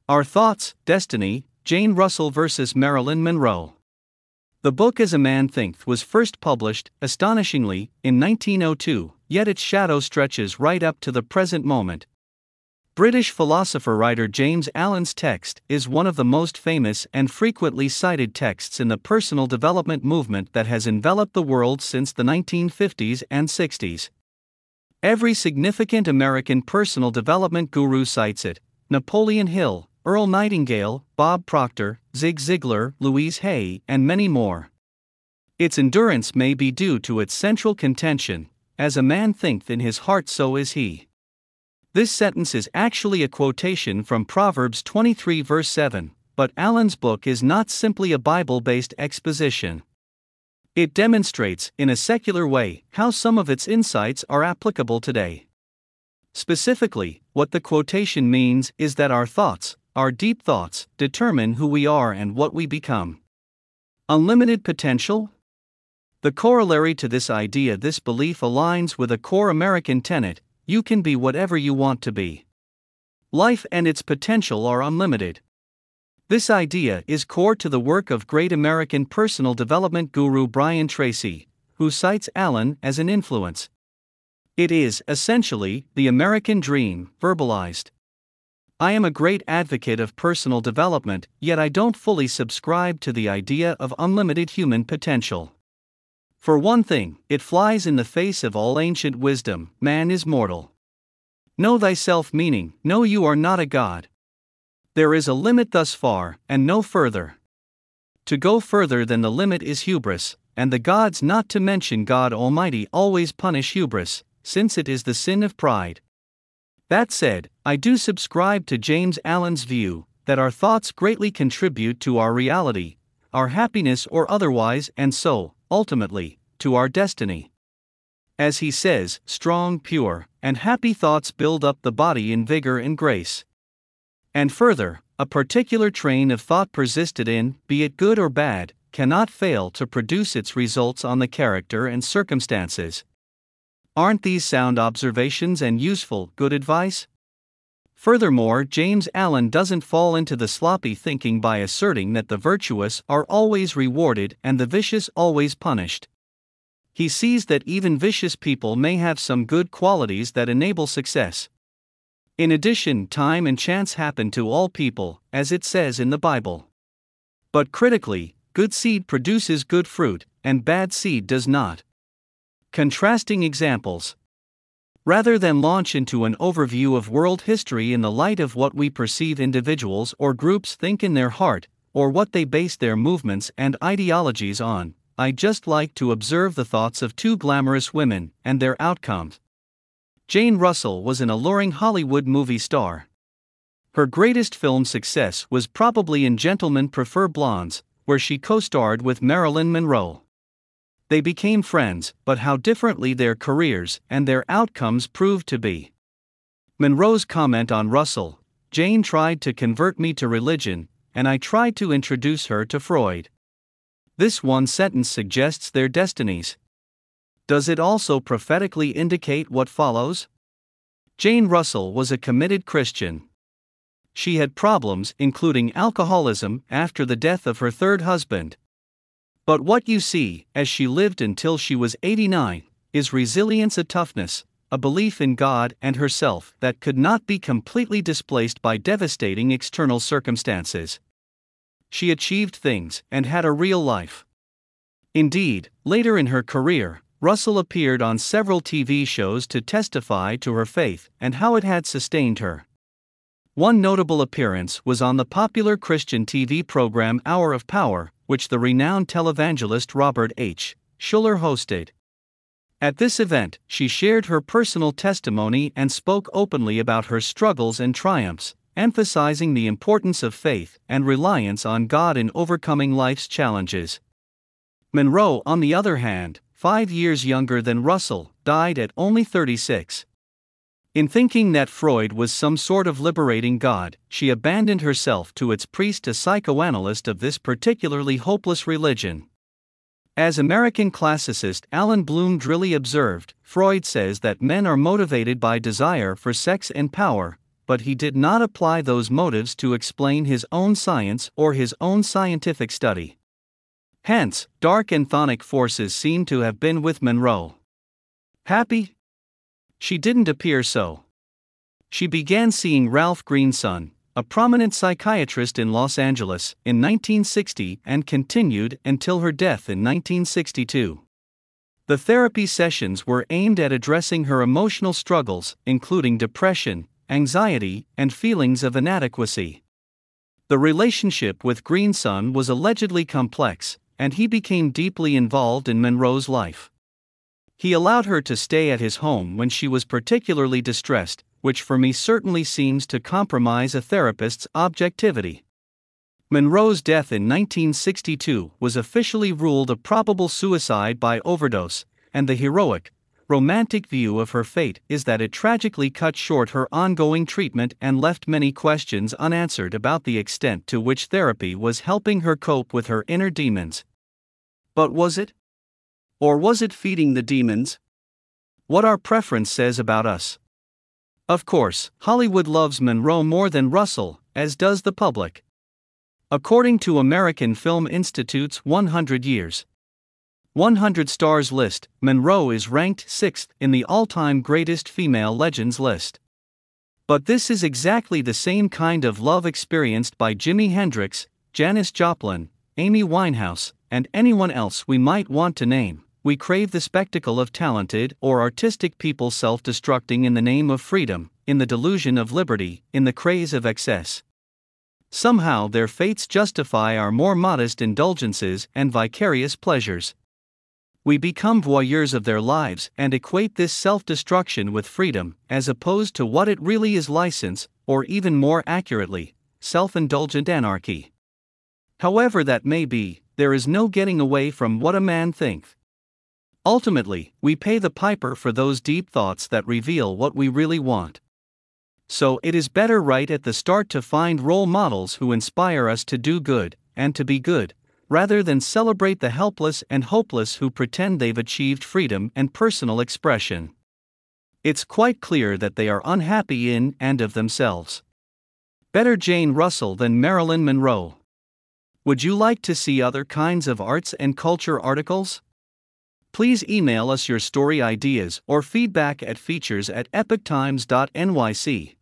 Our Thoughts, Destiny, Jane Russell vs. Marilyn Monroe. The book As a Man Thinketh was first published, astonishingly, in 1902, yet its shadow stretches right up to the present moment. British philosopher-writer James Allen's text is one of the most famous and frequently cited texts in the personal development movement that has enveloped the world since the 1950s and 60s. Every significant American personal development guru cites it: Napoleon Hill, Earl Nightingale, Bob Proctor, Zig Ziglar, Louise Hay, and many more. Its endurance may be due to its central contention: as a man thinketh in his heart, so is he. This sentence is actually a quotation from Proverbs 23 verse 7, but Allen's book is not simply a Bible-based exposition. It demonstrates, in a secular way, how some of its insights are applicable today. Specifically, what the quotation means is that our thoughts, our deep thoughts, determine who we are and what we become. Unlimited potential? The corollary to this idea, this belief aligns with a core American tenet: you can be whatever you want to be. Life and its potential are unlimited. This idea is core to the work of great American personal development guru Brian Tracy, who cites Allen as an influence. It is, essentially, the American dream, verbalized. I am a great advocate of personal development, yet I don't fully subscribe to the idea of unlimited human potential. For one thing, it flies in the face of all ancient wisdom: man is mortal. Know thyself, meaning, know you are not a god. There is a limit thus far, and no further. To go further than the limit is hubris, and the gods, not to mention God Almighty, always punish hubris, since it is the sin of pride. That said, I do subscribe to James Allen's view that our thoughts greatly contribute to our reality, our happiness or otherwise, and so, ultimately, to our destiny. As he says, strong, pure, and happy thoughts build up the body in vigor and grace. And further, a particular train of thought persisted in, be it good or bad, cannot fail to produce its results on the character and circumstances. Aren't these sound observations and useful, good advice? Furthermore, James Allen doesn't fall into the sloppy thinking by asserting that the virtuous are always rewarded and the vicious always punished. He sees that even vicious people may have some good qualities that enable success. In addition, time and chance happen to all people, as it says in the Bible. But critically, good seed produces good fruit, and bad seed does not. Contrasting examples. Rather than launch into an overview of world history in the light of what we perceive individuals or groups think in their heart, or what they base their movements and ideologies on, I just like to observe the thoughts of two glamorous women and their outcomes. Jane Russell was an alluring Hollywood movie star. Her greatest film success was probably in Gentlemen Prefer Blondes, where she co-starred with Marilyn Monroe. They became friends, but how differently their careers and their outcomes proved to be. Monroe's comment on Russell: Jane tried to convert me to religion, and I tried to introduce her to Freud. This one sentence suggests their destinies. Does it also prophetically indicate what follows? Jane Russell was a committed Christian. She had problems, including alcoholism, after the death of her third husband. But what you see, as she lived until she was 89, is resilience, a toughness, a belief in God and herself that could not be completely displaced by devastating external circumstances. She achieved things and had a real life. Indeed, later in her career, Russell appeared on several TV shows to testify to her faith and how it had sustained her. One notable appearance was on the popular Christian TV program Hour of Power, which the renowned televangelist Robert H. Schuller hosted. At this event, she shared her personal testimony and spoke openly about her struggles and triumphs, emphasizing the importance of faith and reliance on God in overcoming life's challenges. Monroe, on the other hand, 5 years younger than Russell, died at only 36. In thinking that Freud was some sort of liberating God, she abandoned herself to its priest, a psychoanalyst of this particularly hopeless religion. As American classicist Allan Bloom drily observed, Freud says that men are motivated by desire for sex and power, but he did not apply those motives to explain his own science or his own scientific study. Hence, dark and chthonic forces seem to have been with Monroe. Happy? She didn't appear so. She began seeing Ralph Greenson, a prominent psychiatrist in Los Angeles, in 1960 and continued until her death in 1962. The therapy sessions were aimed at addressing her emotional struggles, including depression, anxiety, and feelings of inadequacy. The relationship with Greenson was allegedly complex, and he became deeply involved in Monroe's life. He allowed her to stay at his home when she was particularly distressed, which for me certainly seems to compromise a therapist's objectivity. Monroe's death in 1962 was officially ruled a probable suicide by overdose, and the heroic, romantic view of her fate is that it tragically cut short her ongoing treatment and left many questions unanswered about the extent to which therapy was helping her cope with her inner demons. But was it? Or was it feeding the demons? What our preference says about us. Of course, Hollywood loves Monroe more than Russell, as does the public. According to American Film Institute's 100 Years 100 Stars list, Monroe is ranked 6th in the all-time greatest female legends list. But this is exactly the same kind of love experienced by Jimi Hendrix, Janis Joplin, Amy Winehouse, and anyone else we might want to name. We crave the spectacle of talented or artistic people self-destructing in the name of freedom, in the delusion of liberty, in the craze of excess. Somehow their fates justify our more modest indulgences and vicarious pleasures. We become voyeurs of their lives and equate this self-destruction with freedom, as opposed to what it really is: license, or even more accurately, self-indulgent anarchy. However that may be, there is no getting away from what a man thinks. Ultimately, we pay the piper for those deep thoughts that reveal what we really want. So it is better right at the start to find role models who inspire us to do good, and to be good, rather than celebrate the helpless and hopeless who pretend they've achieved freedom and personal expression. It's quite clear that they are unhappy in and of themselves. Better Jane Russell than Marilyn Monroe. Would you like to see other kinds of arts and culture articles? Please email us your story ideas or feedback at features@epochtimes.nyc.